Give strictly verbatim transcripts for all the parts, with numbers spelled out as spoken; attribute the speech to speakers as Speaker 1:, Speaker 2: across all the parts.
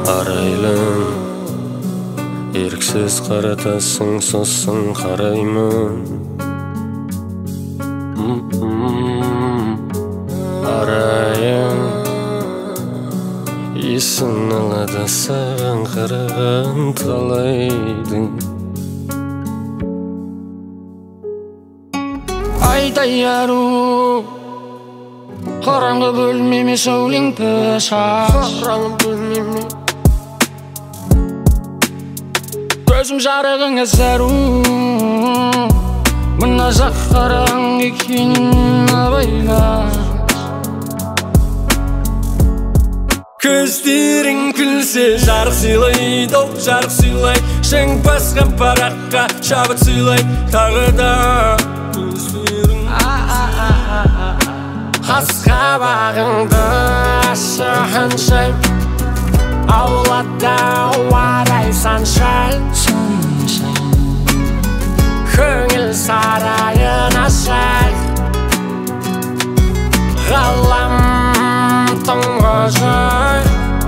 Speaker 1: арайлым еріксіз қаратасың, сосын қараймын. Арайым есін алады саған қараған талайдың. Айдай ару қараңғы бөлмеме сәулең пішаш, қараңғы бөлмеме көзім жарығыңа зәру. Мына жақ қараң екенін абайла, көздерің күлсе жарық сыйлайды, оу жарық сыйлайды. Шаң басқан параққа шабыт сыйлайды. Тағы да көздерің қас қабағыңды ашығаншай, аулада ауарай саншай, көңіл сарайын ашай. Ғалам тұңғыжай,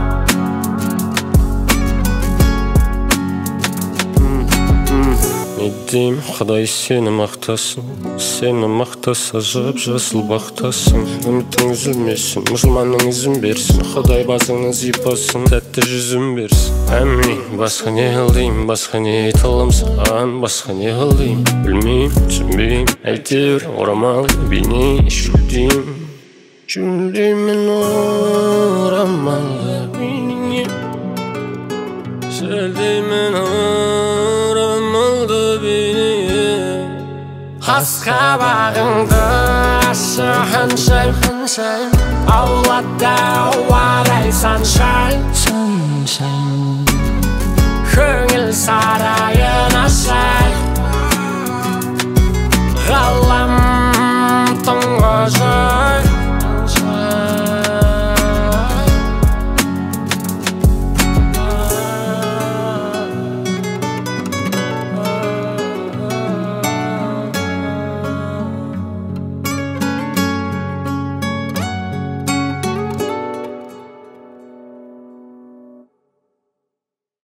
Speaker 1: не дейм, Құдай сені мақтасын, сені мақтаса жып жасыл бақтасын. Үмітің үзілмесін, мұсылманның ізін берсін, Құдай басыңның зипасын, тәтті жүзін берсін. Әмин, басқа не қылдейм, басқа не айта алам саған, басқа не қылдейм, білмейм, түсінбейм. Әйтеуір орамал бейне шүлдейм, шүлдеймін орамалды бейнеңе, шүлдеймін орамалды бейнеңе. Қас қабағыңды ашығаншай, аулада ауарай саншай, саншай.